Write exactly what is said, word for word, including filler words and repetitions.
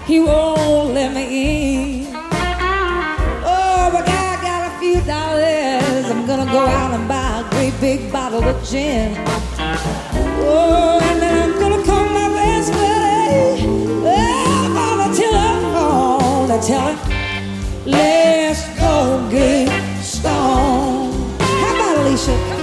he won't let me in. Oh, but I got a few dollars. I'm gonna go out and buy a great big bottle of gin. Oh, and then I'm gonna call my best buddy. Oh, I'm gonna telephone and tell him, let's go get stoned. How about Alicia?